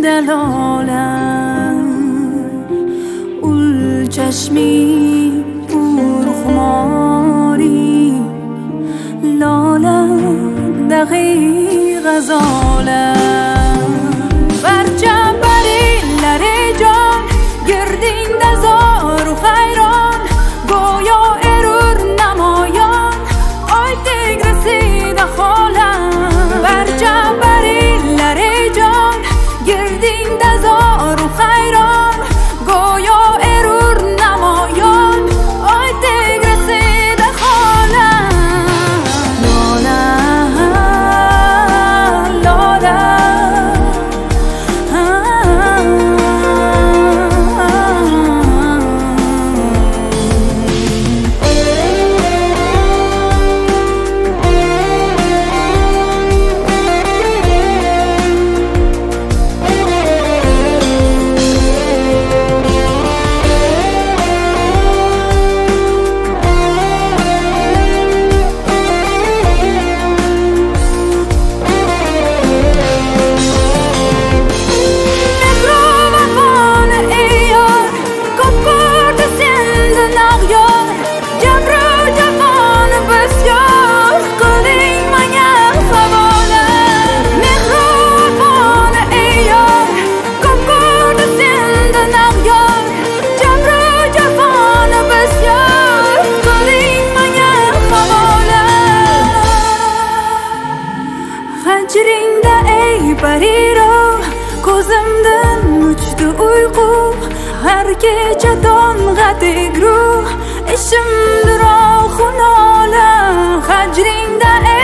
دلالم اول چشمی پرخماری لالم دقیق غزالم بر جنبری لره جان گردین دزار و خیران گویا ارور نمایان آی تیگ رسید خالم بر جنبری لره جان گردین دزار و خیران گویا ارور نمایان آی تیگ رسید خالم لالم لالم Hacringda ey bariro ko'zimdan o'chdi uyqu har kecha tong'a tegru ishimdir oxunola hajringda